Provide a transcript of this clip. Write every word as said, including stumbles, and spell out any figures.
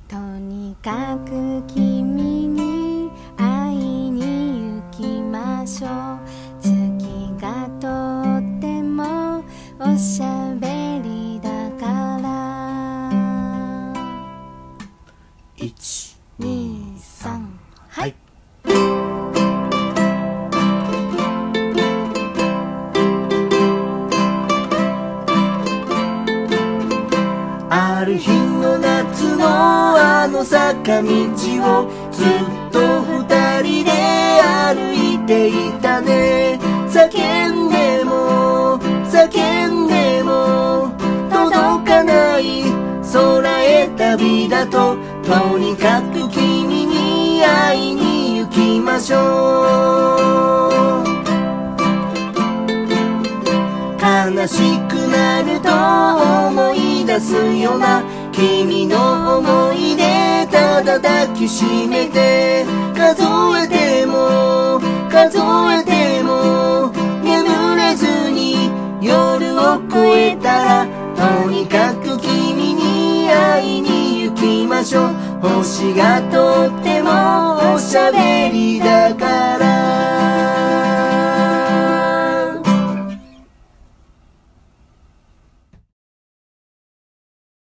とにかく君に会いに行きましょう。月がとってもおしゃべりだから。 いち、に、さん、はい。ある日の夏のあの坂道をずっと二人で歩いていたね。叫んでも叫んでも届かない空へ旅だと、とにかく君に会いに行きましょう。悲しくなると思い出すよな、君の思い出ただ抱きしめて、数えても数えても眠れずに夜を越えたら、とにかく君に会いに行きましょう。星がとってもおしゃべりだから。